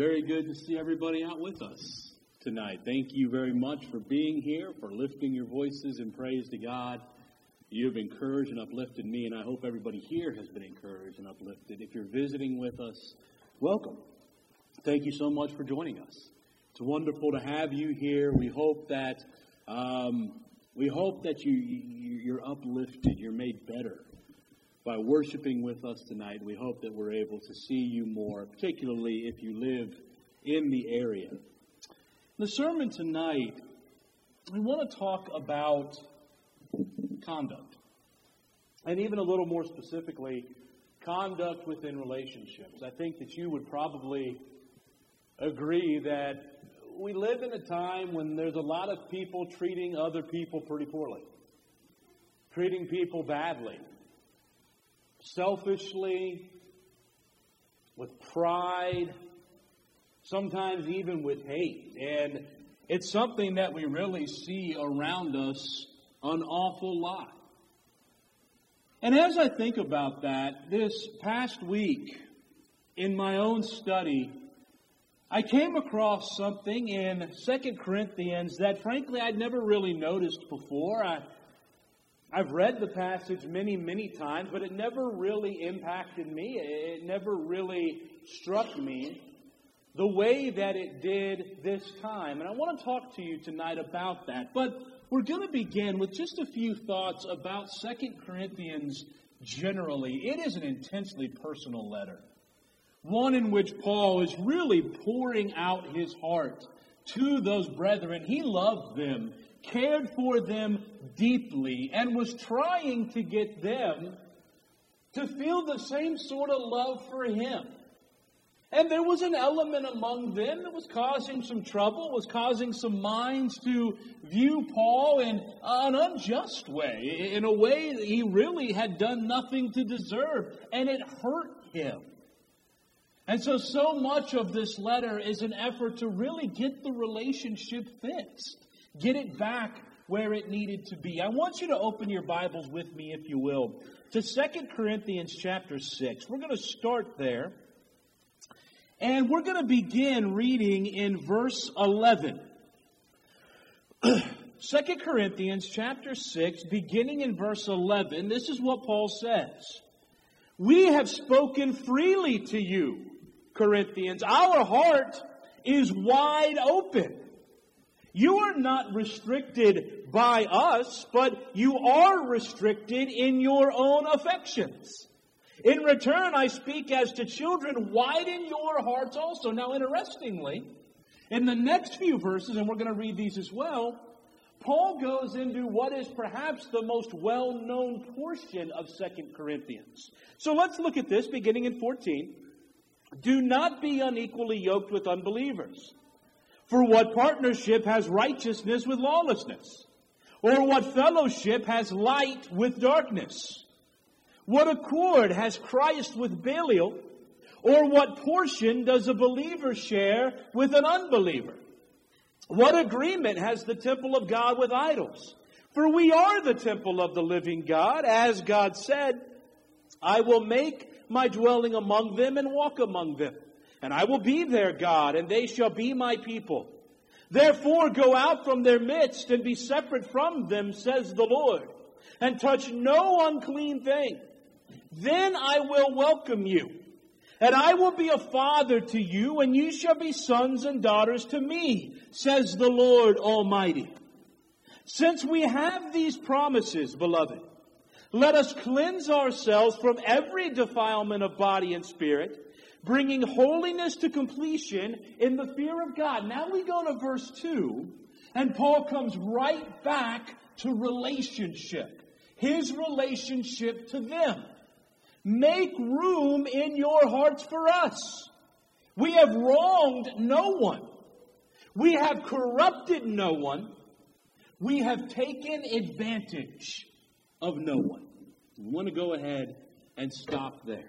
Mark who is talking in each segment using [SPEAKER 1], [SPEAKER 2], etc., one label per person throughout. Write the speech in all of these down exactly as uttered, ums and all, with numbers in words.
[SPEAKER 1] Very good to see everybody out with us tonight. Thank you very much for being here, for lifting your voices in praise to God. You have encouraged and uplifted me, and I hope everybody here has been encouraged and uplifted. If you're visiting with us, welcome. Thank you so much for joining us. It's wonderful to have you here. We hope that um, we hope that you, you you're uplifted, you're made better by worshiping with us tonight. We hope that we're able to see you more, particularly if you live in the area. The sermon tonight, we want to talk about conduct. And even a little more specifically, conduct within relationships. I think that you would probably agree that we live in a time when there's a lot of people treating other people pretty poorly. Treating people badly. Selfishly, with pride, sometimes even with hate. And it's something that we really see around us an awful lot. And as I think about that, this past week, in my own study, I came across something in Second Corinthians that frankly I'd never really noticed before. I I've read the passage many, many times, but it never really impacted me. It never really struck me the way that it did this time. And I want to talk to you tonight about that. But we're going to begin with just a few thoughts about Second Corinthians generally. It is an intensely personal letter. One in which Paul is really pouring out his heart to those brethren. He loved them, cared for them deeply, and was trying to get them to feel the same sort of love for him. And there was an element among them that was causing some trouble, was causing some minds to view Paul in an unjust way, in a way that he really had done nothing to deserve, and it hurt him. And so, so much of this letter is an effort to really get the relationship fixed. Get it back where it needed to be. I want you to open your Bibles with me, if you will, to Second Corinthians chapter six. We're going to start there. And we're going to begin reading in verse eleven. Second Corinthians chapter six, beginning in verse eleven, this is what Paul says. We have spoken freely to you, Corinthians. Our heart is wide open. You are not restricted by us, but you are restricted in your own affections. In return, I speak as to children, widen your hearts also. Now, interestingly, in the next few verses, and we're going to read these as well, Paul goes into what is perhaps the most well-known portion of Second Corinthians. So let's look at this, beginning in fourteen. Do not be unequally yoked with unbelievers. For what partnership has righteousness with lawlessness? Or what fellowship has light with darkness? What accord has Christ with Belial? Or what portion does a believer share with an unbeliever? What agreement has the temple of God with idols? For we are the temple of the living God, as God said, I will make my dwelling among them and walk among them. And I will be their God, and they shall be my people. Therefore go out from their midst and be separate from them, says the Lord, and touch no unclean thing. Then I will welcome you, and I will be a father to you, and you shall be sons and daughters to me, says the Lord Almighty. Since we have these promises, beloved, let us cleanse ourselves from every defilement of body and spirit, bringing holiness to completion in the fear of God. Now we go to verse two, and Paul comes right back to relationship. His relationship to them. Make room in your hearts for us. We have wronged no one. We have corrupted no one. We have taken advantage of no one. We want to go ahead and stop there.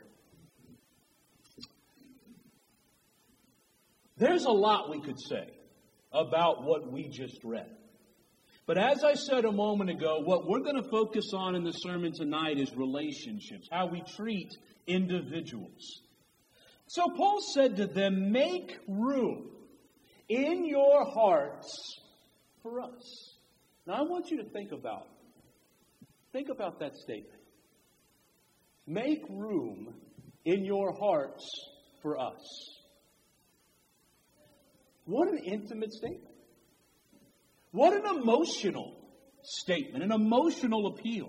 [SPEAKER 1] There's a lot we could say about what we just read. But as I said a moment ago, what we're going to focus on in the sermon tonight is relationships, how we treat individuals. So Paul said to them, make room in your hearts for us. Now I want you to think about, think about that statement. Make room in your hearts for us. What an intimate statement. What an emotional statement, an emotional appeal.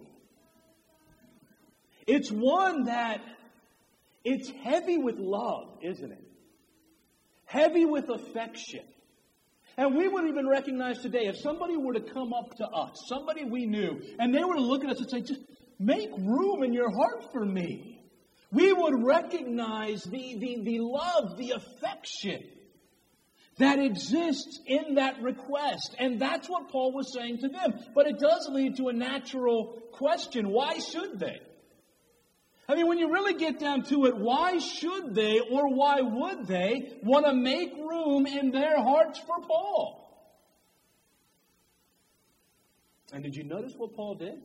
[SPEAKER 1] It's one that, it's heavy with love, isn't it? Heavy with affection. And we would even recognize today, if somebody were to come up to us, somebody we knew, and they were to look at us and say, just make room in your heart for me. We would recognize the, the, the love, the affection that exists in that request. And that's what Paul was saying to them. But it does lead to a natural question. Why should they? I mean, when you really get down to it, why should they or why would they want to make room in their hearts for Paul? And did you notice what Paul did?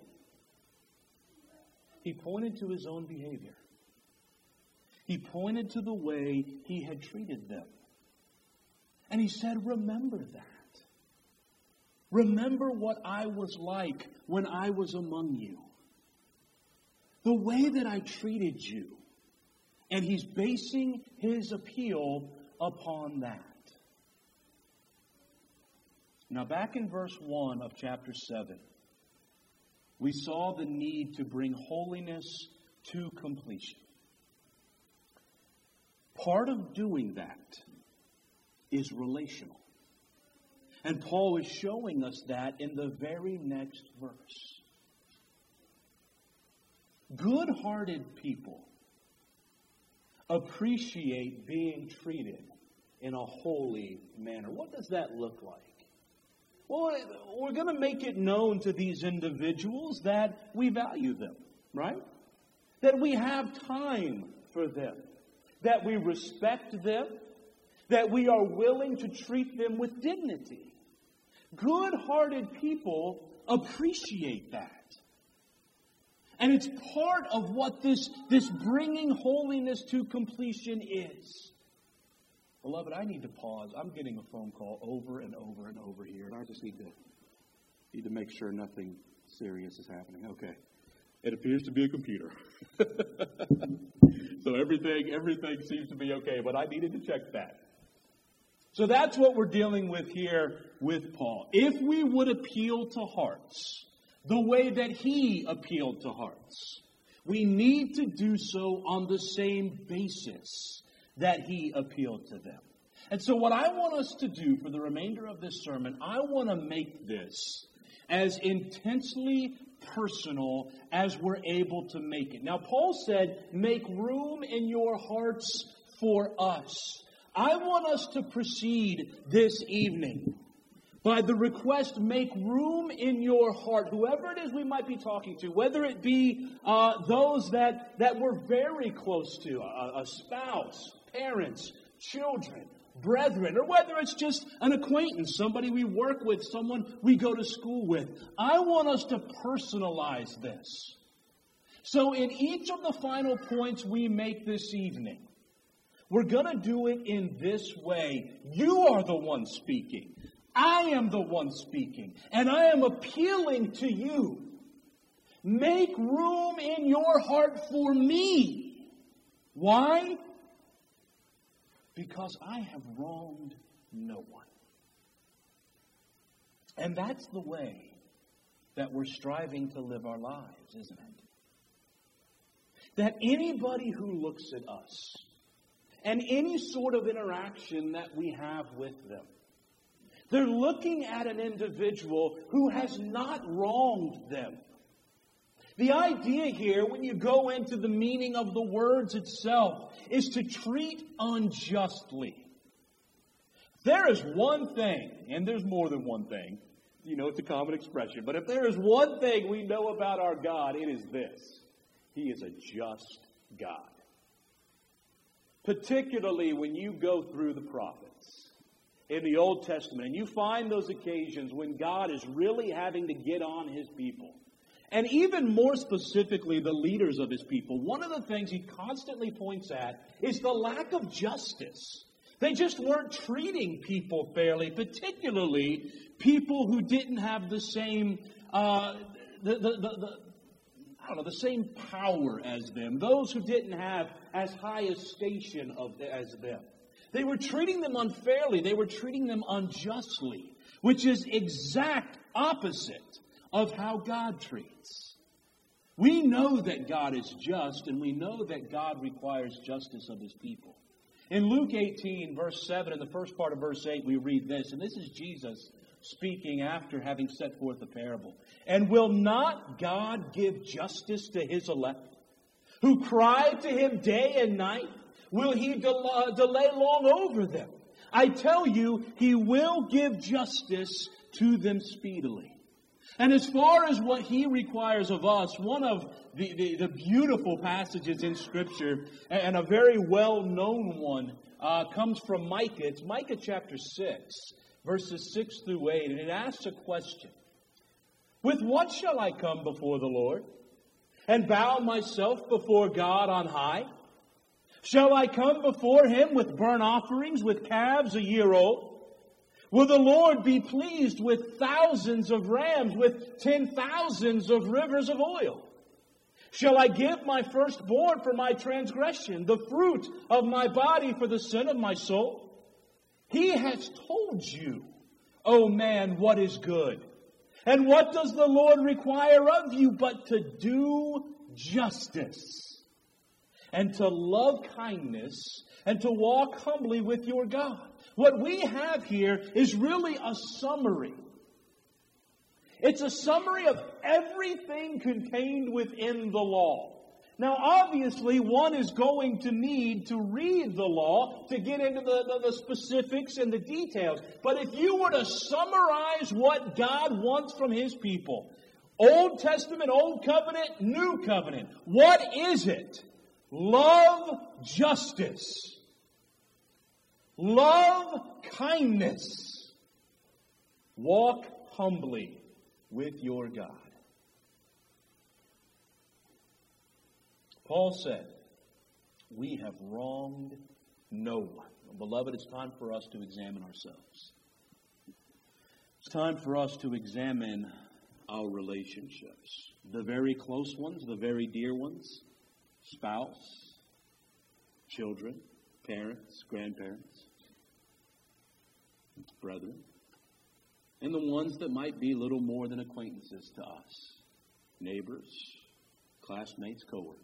[SPEAKER 1] He pointed to his own behavior. He pointed to the way he had treated them. And he said, remember that. Remember what I was like when I was among you. The way that I treated you. And he's basing his appeal upon that. Now back in verse one of chapter seven, we saw the need to bring holiness to completion. Part of doing that is relational. And Paul is showing us that in the very next verse. Good-hearted people appreciate being treated in a holy manner. What does that look like? Well, we're going to make it known to these individuals that we value them, right? That we have time for them. That we respect them. That we are willing to treat them with dignity. Good-hearted people appreciate that. And it's part of what this, this bringing holiness to completion is. Beloved, I need to pause. I'm getting a phone call over and over and over here, and I just need to need to make sure nothing serious is happening. Okay. It appears to be a computer. So everything, everything seems to be okay, but I needed to check that. So that's what we're dealing with here with Paul. If we would appeal to hearts the way that he appealed to hearts, we need to do so on the same basis that he appealed to them. And so what I want us to do for the remainder of this sermon, I want to make this as intensely personal as we're able to make it. Now, Paul said, make room in your hearts for us. I want us to proceed this evening by the request, make room in your heart. Whoever it is we might be talking to, whether it be uh, those that, that we're very close to, a, a spouse, parents, children, brethren, or whether it's just an acquaintance, somebody we work with, someone we go to school with. I want us to personalize this. So in each of the final points we make this evening, we're going to do it in this way. You are the one speaking. I am the one speaking. And I am appealing to you. Make room in your heart for me. Why? Because I have wronged no one. And that's the way that we're striving to live our lives, isn't it? That anybody who looks at us and any sort of interaction that we have with them, they're looking at an individual who has not wronged them. The idea here, when you go into the meaning of the words itself, is to treat unjustly. There is one thing, and there's more than one thing. You know, it's a common expression. But if there is one thing we know about our God, it is this. He is a just God. Particularly when you go through the prophets in the Old Testament, and you find those occasions when God is really having to get on His people And even more specifically, the leaders of his people, one of the things he constantly points at is the lack of justice. They just weren't treating people fairly, particularly people who didn't have the same, uh, the, the, the, the, I don't know, the same power as them. Those who didn't have as high a station of as them. They were treating them unfairly. They were treating them unjustly, which is exact opposite of how God treats. We know that God is just, and we know that God requires justice of his people. In Luke eighteen, verse seven, in the first part of verse eight, we read this, and this is Jesus speaking after having set forth the parable. And will not God give justice to his elect, who cry to him day and night? Will he del- delay long over them? I tell you, he will give justice to them speedily. And as far as what he requires of us, one of the, the, the beautiful passages in Scripture, and a very well-known one, uh, comes from Micah. It's Micah chapter six, verses six through eight, and it asks a question. With what shall I come before the Lord, and bow myself before God on high? Shall I come before him with burnt offerings, with calves a year old? Will the Lord be pleased with thousands of rams, with ten thousands of rivers of oil? Shall I give my firstborn for my transgression, the fruit of my body for the sin of my soul? He has told you, O man, what is good. And what does the Lord require of you but to do justice, and to love kindness, and to walk humbly with your God? What we have here is really a summary. It's a summary of everything contained within the law. Now, obviously, one is going to need to read the law to get into the, the, the specifics and the details. But if you were to summarize what God wants from his people, Old Testament, Old Covenant, New Covenant, what is it? Love justice. Love kindness. Walk humbly with your God. Paul said, we have wronged no one. Beloved, it's time for us to examine ourselves. It's time for us to examine our relationships. The very close ones, the very dear ones, spouse, children, parents, grandparents, brethren, and the ones that might be little more than acquaintances to us, neighbors, classmates, co-workers.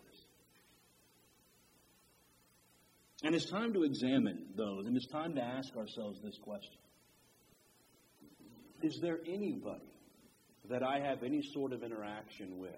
[SPEAKER 1] And it's time to examine those, and it's time to ask ourselves this question. Is there anybody that I have any sort of interaction with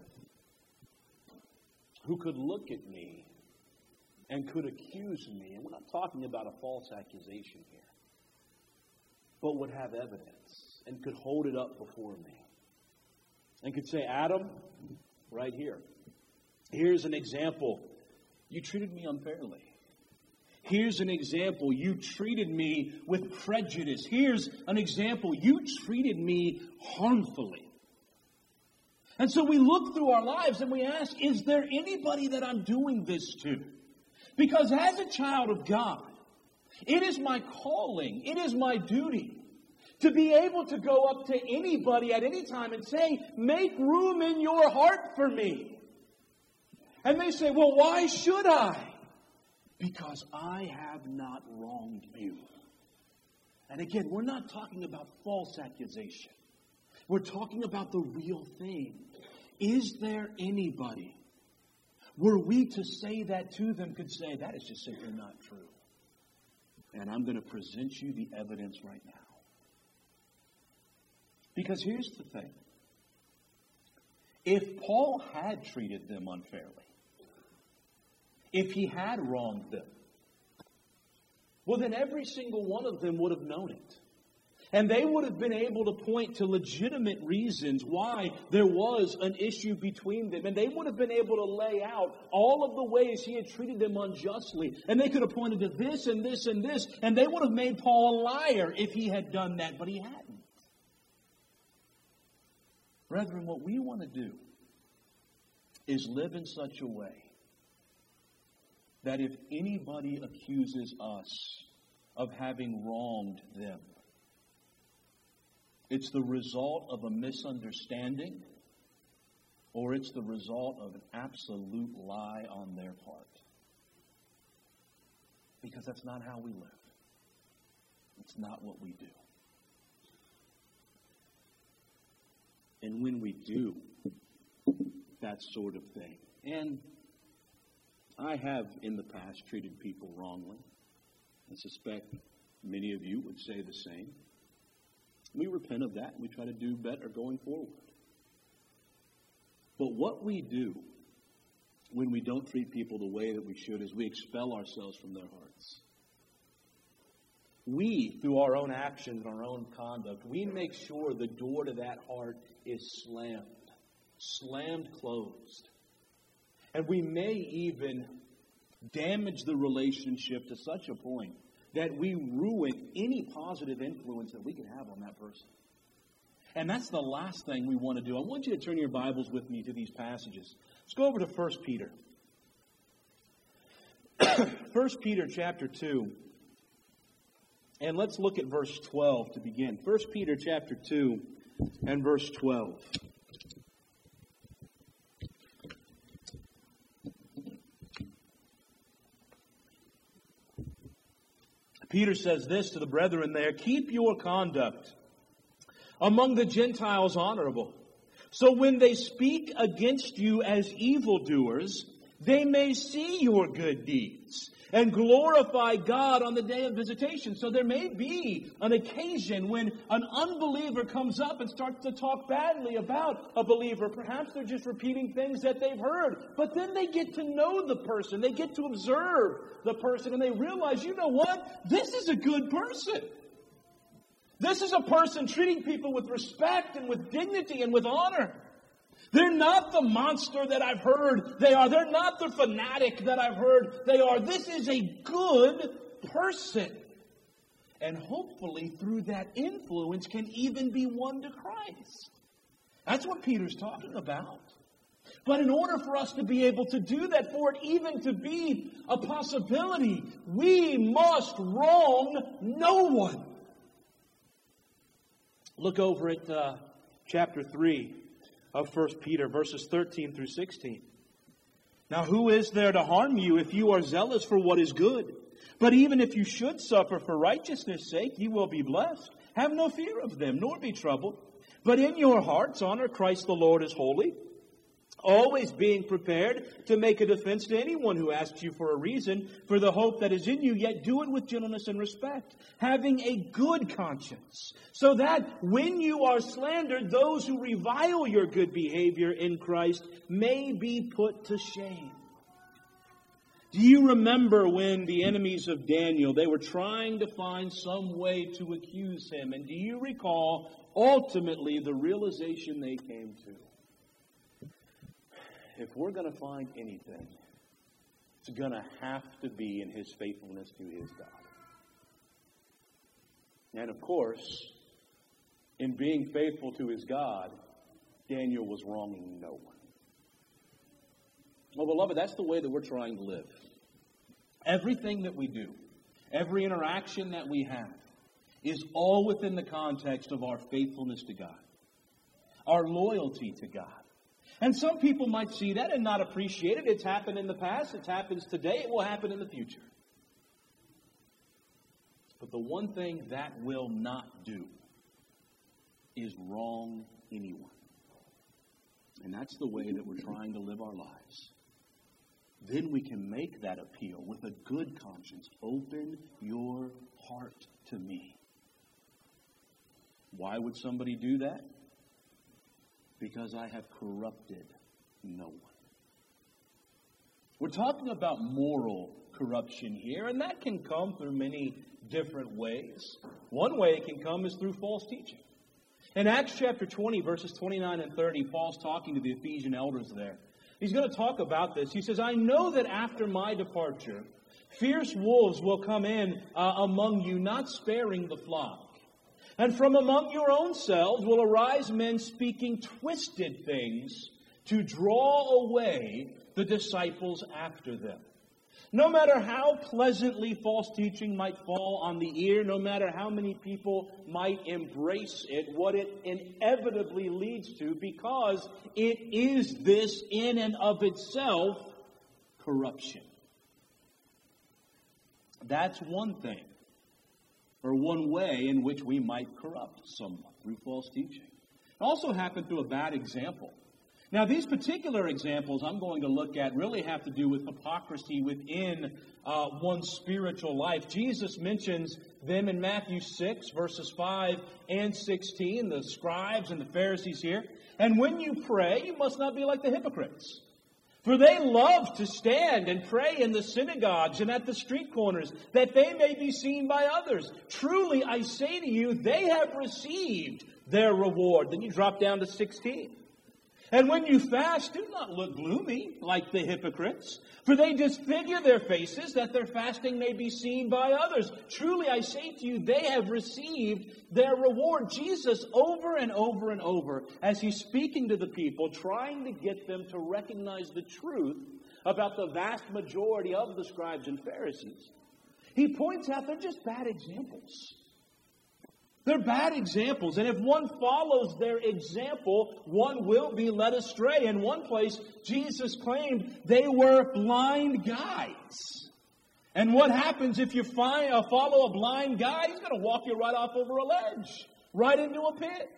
[SPEAKER 1] who could look at me and could accuse me? And we're not talking about a false accusation here, but would have evidence and could hold it up before me and could say, Adam, right here, here's an example. You treated me unfairly. Here's an example. You treated me with prejudice. Here's an example. You treated me harmfully. And so we look through our lives and we ask, is there anybody that I'm doing this to? Because as a child of God, it is my calling, it is my duty to be able to go up to anybody at any time and say, make room in your heart for me. And they say, well, why should I? Because I have not wronged you. And again, we're not talking about false accusation. We're talking about the real thing. Is there anybody, were we to say that to them, could say, that is just simply not true. And I'm going to present you the evidence right now. Because here's the thing. If Paul had treated them unfairly, if he had wronged them, well, then every single one of them would have known it. And they would have been able to point to legitimate reasons why there was an issue between them. And they would have been able to lay out all of the ways he had treated them unjustly. And they could have pointed to this and this and this. And they would have made Paul a liar if he had done that, but he hadn't. Brethren, what we want to do is live in such a way that if anybody accuses us of having wronged them, it's the result of a misunderstanding, or it's the result of an absolute lie on their part. Because that's not how we live. It's not what we do. And when we do that sort of thing, and I have in the past treated people wrongly, I suspect many of you would say the same. We repent of that and we try to do better going forward. But what we do when we don't treat people the way that we should is we expel ourselves from their hearts. We, through our own actions and our own conduct, we make sure the door to that heart is slammed, slammed closed. And we may even damage the relationship to such a point that we ruin any positive influence that we can have on that person. And that's the last thing we want to do. I want you to turn your Bibles with me to these passages. Let's go over to First Peter. First Peter chapter two. And let's look at verse twelve to begin. First Peter chapter two and verse twelve. Peter says this to the brethren there, keep your conduct among the Gentiles honorable, so when they speak against you as evildoers, they may see your good deeds and glorify God on the day of visitation. So there may be an occasion when an unbeliever comes up and starts to talk badly about a believer. Perhaps they're just repeating things that they've heard. But then they get to know the person. They get to observe the person. And they realize, you know what? This is a good person. This is a person treating people with respect and with dignity and with honor. They're not the monster that I've heard they are. They're not the fanatic that I've heard they are. This is a good person. And hopefully through that influence can even be won to Christ. That's what Peter's talking about. But in order for us to be able to do that, for it even to be a possibility, we must wrong no one. Look over at uh, chapter three. Of First Peter, verses thirteen through sixteen. Now who is there to harm you if you are zealous for what is good? But even if you should suffer for righteousness' sake, you will be blessed. Have no fear of them, nor be troubled. But in your hearts honor Christ the Lord as holy, always being prepared to make a defense to anyone who asks you for a reason for the hope that is in you, yet do it with gentleness and respect, having a good conscience, so that when you are slandered, those who revile your good behavior in Christ may be put to shame. Do you remember when the enemies of Daniel, they were trying to find some way to accuse him? And do you recall ultimately the realization they came to? If we're going to find anything, it's going to have to be in his faithfulness to his God. And of course, in being faithful to his God, Daniel was wronging no one. Well, beloved, that's the way that we're trying to live. Everything that we do, every interaction that we have, is all within the context of our faithfulness to God, our loyalty to God. And some people might see that and not appreciate it. It's happened in the past. It happens today. It will happen in the future. But the one thing that will not do is wrong anyone. And that's the way that we're trying to live our lives. Then we can make that appeal with a good conscience. Open your heart to me. Why would somebody do that? Because I have corrupted no one. We're talking about moral corruption here, and that can come through many different ways. One way it can come is through false teaching. In Acts chapter twenty, verses twenty-nine and thirty, Paul's talking to the Ephesian elders there. He's going to talk about this. He says, I know that after my departure, fierce wolves will come in uh, among you, not sparing the flock. And from among your own selves will arise men speaking twisted things to draw away the disciples after them. No matter how pleasantly false teaching might fall on the ear, no matter how many people might embrace it, what it inevitably leads to, because it is this in and of itself, corruption. That's one thing, or one way in which we might corrupt someone through false teaching. It also happened through a bad example. Now, these particular examples I'm going to look at really have to do with hypocrisy within uh, one's spiritual life. Jesus mentions them in Matthew six, verses five and sixteen, the scribes and the Pharisees here. And when you pray, you must not be like the hypocrites. For they love to stand and pray in the synagogues and at the street corners, that they may be seen by others. Truly, I say to you, they have received their reward. Then you drop down to sixteen. And when you fast, do not look gloomy like the hypocrites, for they disfigure their faces that their fasting may be seen by others. Truly, I say to you, they have received their reward. Jesus, over and over and over, as he's speaking to the people, trying to get them to recognize the truth about the vast majority of the scribes and Pharisees, he points out they're just bad examples. They're bad examples, and if one follows their example, one will be led astray. In one place, Jesus claimed they were blind guides. And what happens if you find, uh, follow a blind guide? He's going to walk you right off over a ledge, right into a pit.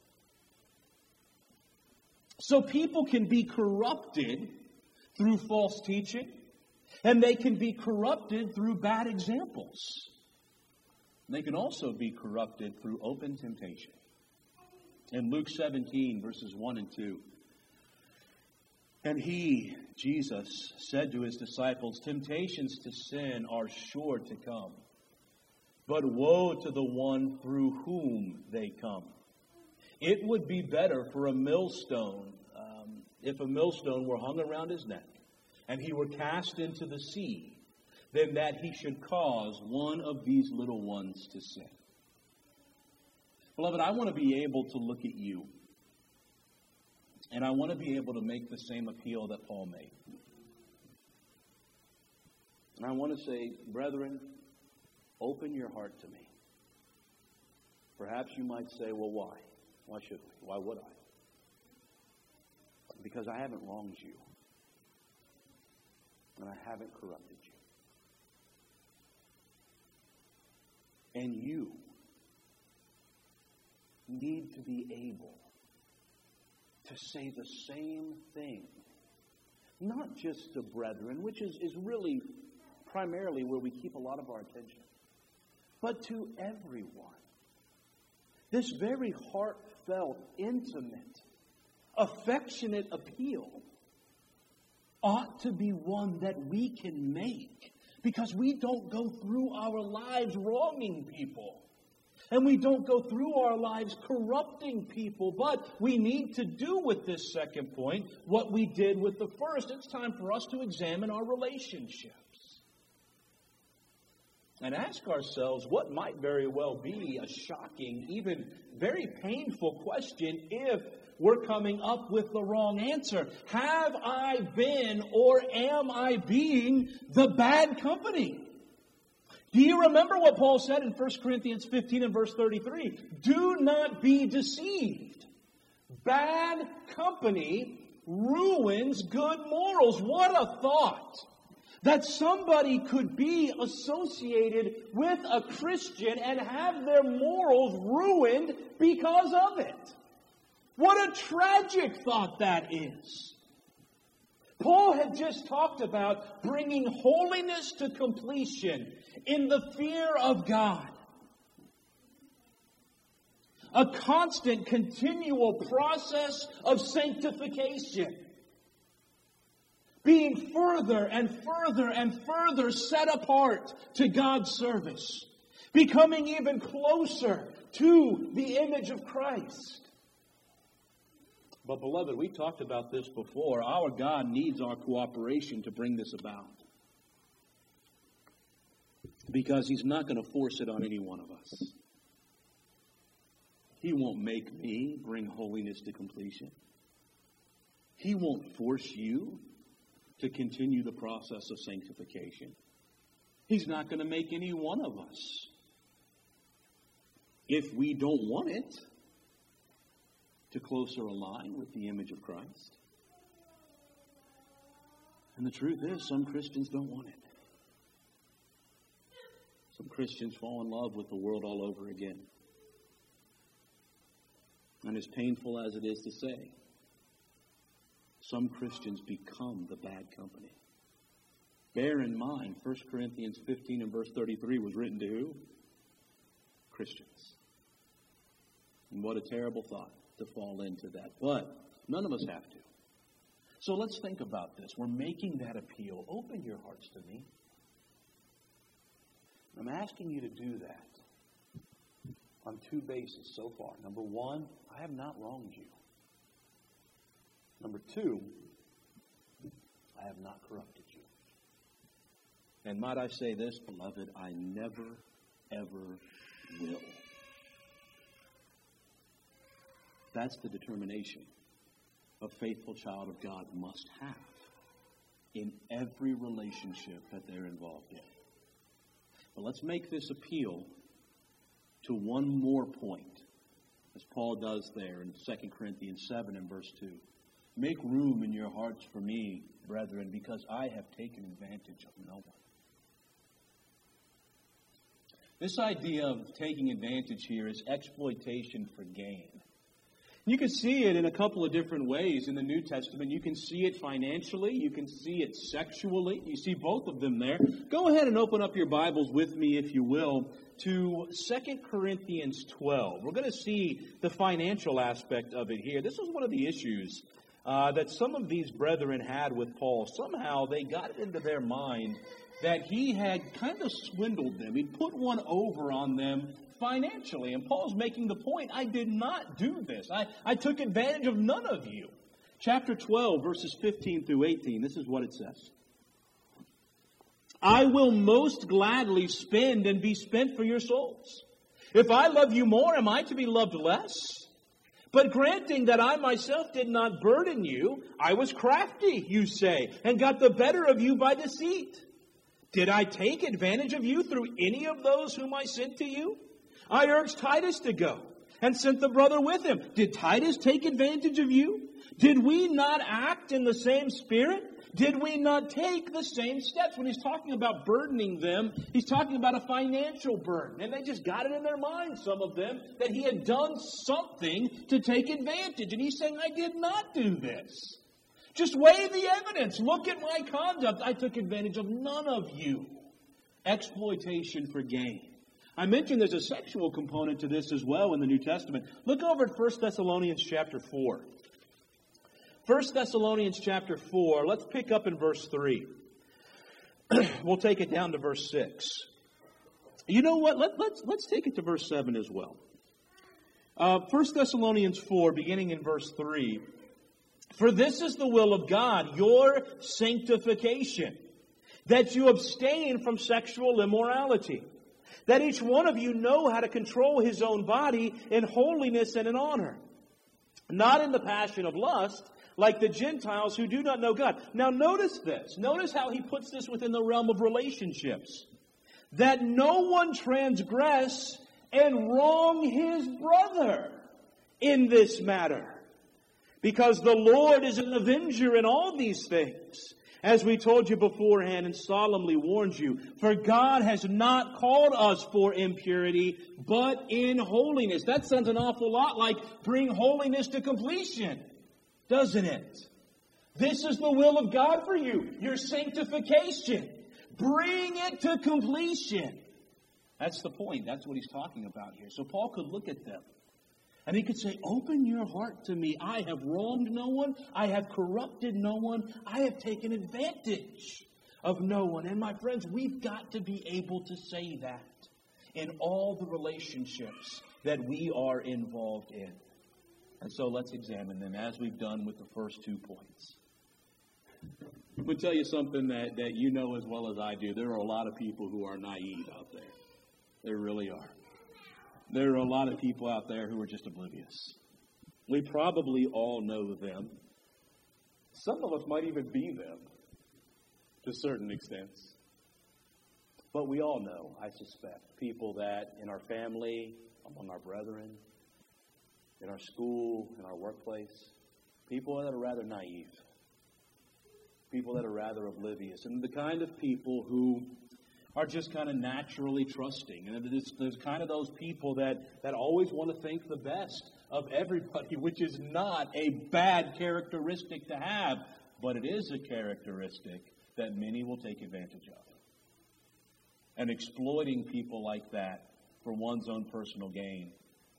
[SPEAKER 1] So people can be corrupted through false teaching, and they can be corrupted through bad examples. They can also be corrupted through open temptation. In Luke seventeen, verses one and two, and he, Jesus, said to his disciples, temptations to sin are sure to come, but woe to the one through whom they come. It would be better for a millstone, um, if a millstone were hung around his neck, and he were cast into the sea, than that he should cause one of these little ones to sin. Beloved, I want to be able to look at you, and I want to be able to make the same appeal that Paul made. And I want to say, brethren, open your heart to me. Perhaps you might say, well, why? Why should we? Why would I? Because I haven't wronged you, and I haven't corrupted you. And you need to be able to say the same thing, not just to brethren, which is, is really primarily where we keep a lot of our attention, but to everyone. This very heartfelt, intimate, affectionate appeal ought to be one that we can make, because we don't go through our lives wronging people. And we don't go through our lives corrupting people. But we need to do with this second point what we did with the first. It's time for us to examine our relationships. And ask ourselves what might very well be a shocking, even very painful question if we're coming up with the wrong answer. Have I been or am I being the bad company? Do you remember what Paul said in First Corinthians fifteen and verse thirty-three? Do not be deceived. Bad company ruins good morals. What a thought! That somebody could be associated with a Christian and have their morals ruined because of it. What a tragic thought that is. Paul had just talked about bringing holiness to completion in the fear of God. A constant, continual process of sanctification. Being further and further and further set apart to God's service. Becoming even closer to the image of Christ. But beloved, we talked about this before. Our God needs our cooperation to bring this about. Because He's not going to force it on any one of us. He won't make me bring holiness to completion. He won't force you to continue the process of sanctification. He's not going to make any one of us, if we don't want it, to closer align with the image of Christ. And the truth is, some Christians don't want it. Some Christians fall in love with the world all over again. And as painful as it is to say, some Christians become the bad company. Bear in mind, First Corinthians fifteen and verse thirty-three was written to who? Christians. And what a terrible thought to fall into that. But none of us have to. So let's think about this. We're making that appeal. Open your hearts to me. I'm asking you to do that on two bases so far. Number one, I have not wronged you. Number two, I have not corrupted you. And might I say this, beloved, I never, ever will. That's the determination a faithful child of God must have in every relationship that they're involved in. But let's make this appeal to one more point, as Paul does there in Second Corinthians seven and verse two. Make room in your hearts for me, brethren, because I have taken advantage of no one. This idea of taking advantage here is exploitation for gain. You can see it in a couple of different ways in the New Testament. You can see it financially. You can see it sexually. You see both of them there. Go ahead and open up your Bibles with me, if you will, to Second Corinthians twelve. We're going to see the financial aspect of it here. This was one of the issues uh, that some of these brethren had with Paul. Somehow they got it into their mind that he had kind of swindled them. He'd put one over on them financially. And Paul's making the point, I did not do this. I, I took advantage of none of you. Chapter twelve, verses fifteen through eighteen, this is what it says. I will most gladly spend and be spent for your souls. If I love you more, am I to be loved less? But granting that I myself did not burden you, I was crafty, you say, and got the better of you by deceit. Did I take advantage of you through any of those whom I sent to you? I urged Titus to go and sent the brother with him. Did Titus take advantage of you? Did we not act in the same spirit? Did we not take the same steps? When he's talking about burdening them, he's talking about a financial burden. And they just got it in their minds, some of them, that he had done something to take advantage. And he's saying, I did not do this. Just weigh the evidence. Look at my conduct. I took advantage of none of you. Exploitation for gain. I mentioned there's a sexual component to this as well in the New Testament. Look over at First Thessalonians chapter four. First Thessalonians chapter four, let's pick up in verse three. We'll take it down to verse six. You know what? Let, let's, let's take it to verse seven as well. Uh, First Thessalonians four, beginning in verse three. For this is the will of God, your sanctification, that you abstain from sexual immorality, that each one of you know how to control his own body in holiness and in honor, not in the passion of lust, like the Gentiles who do not know God. Now notice this. Notice how he puts this within the realm of relationships. That no one transgress and wrong his brother in this matter. Because the Lord is an avenger in all these things, as we told you beforehand and solemnly warned you. For God has not called us for impurity, but in holiness. That sounds an awful lot like bring holiness to completion, doesn't it? This is the will of God for you, your sanctification. Bring it to completion. That's the point. That's what he's talking about here. So Paul could look at them. And he could say, open your heart to me. I have wronged no one. I have corrupted no one. I have taken advantage of no one. And my friends, we've got to be able to say that in all the relationships that we are involved in. And so let's examine them as we've done with the first two points. I'm going to tell you something that, that you know as well as I do. There are a lot of people who are naive out there. There really are. There are a lot of people out there who are just oblivious. We probably all know them. Some of us might even be them to certain extents. But we all know, I suspect, people that in our family, among our brethren, in our school, in our workplace, people that are rather naive, people that are rather oblivious, and the kind of people who are just kind of naturally trusting. And there's, there's kind of those people that, that always want to think the best of everybody, which is not a bad characteristic to have, but it is a characteristic that many will take advantage of. And exploiting people like that for one's own personal gain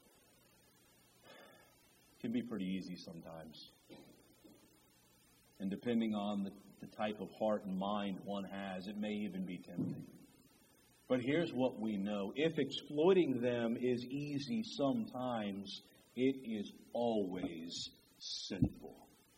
[SPEAKER 1] can be pretty easy sometimes. And depending on the, the type of heart and mind one has, it may even be tempting. But here's what we know. If exploiting them is easy sometimes, it is always sinful.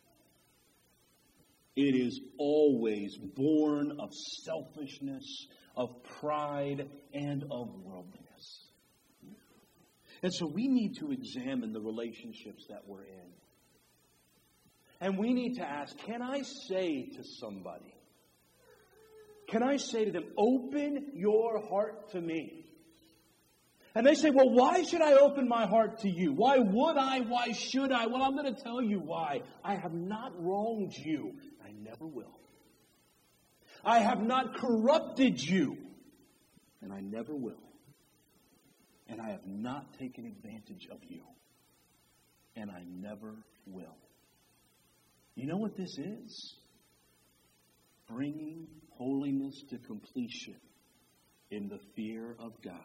[SPEAKER 1] It is always born of selfishness, of pride, and of worldliness. And so we need to examine the relationships that we're in. And we need to ask, can I say to somebody, can I say to them, open your heart to me? And they say, well, why should I open my heart to you? Why would I? Why should I? Well, I'm going to tell you why. I have not wronged you. I never will. I have not corrupted you. And I never will. And I have not taken advantage of you. And I never will. You know what this is? Bringing holiness to completion in the fear of God.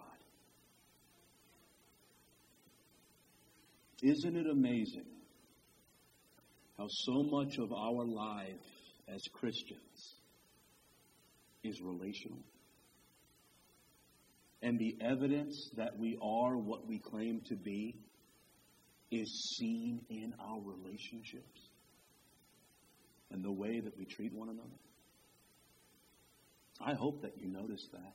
[SPEAKER 1] Isn't it amazing how so much of our life as Christians is relational? And the evidence that we are what we claim to be is seen in our relationships and the way that we treat one another. I hope that you notice that.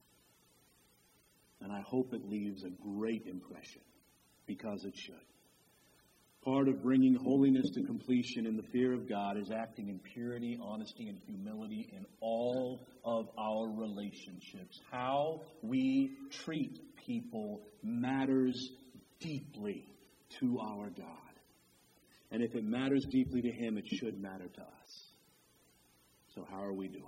[SPEAKER 1] And I hope it leaves a great impression, because it should. Part of bringing holiness to completion in the fear of God is acting in purity, honesty, and humility in all of our relationships. How we treat people matters deeply to our God. And if it matters deeply to Him, it should matter to us. So how are we doing?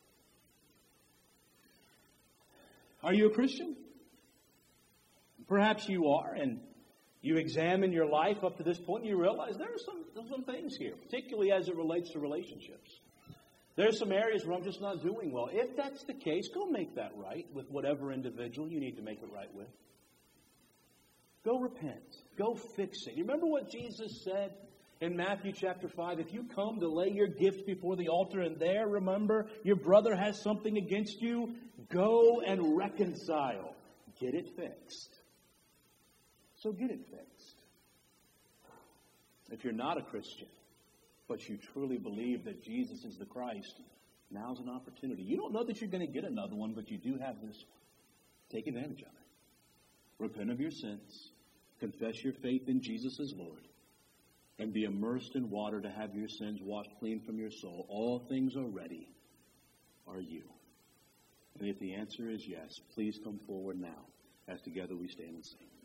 [SPEAKER 1] Are you a Christian? Perhaps you are, and you examine your life up to this point and you realize there are some, there are some things here, particularly as it relates to relationships. There are some areas where I'm just not doing well. If that's the case, go make that right with whatever individual you need to make it right with. Go repent. Go fix it. You remember what Jesus said in Matthew chapter five? If you come to lay your gifts before the altar and there, remember, your brother has something against you, go and reconcile. Get it fixed. So get it fixed. If you're not a Christian, but you truly believe that Jesus is the Christ, now's an opportunity. You don't know that you're going to get another one, but you do have this one. Take advantage of it. Repent of your sins. Confess your faith in Jesus as Lord. And be immersed in water to have your sins washed clean from your soul. All things are ready. Are you? And if the answer is yes, please come forward now as together we stand and sing.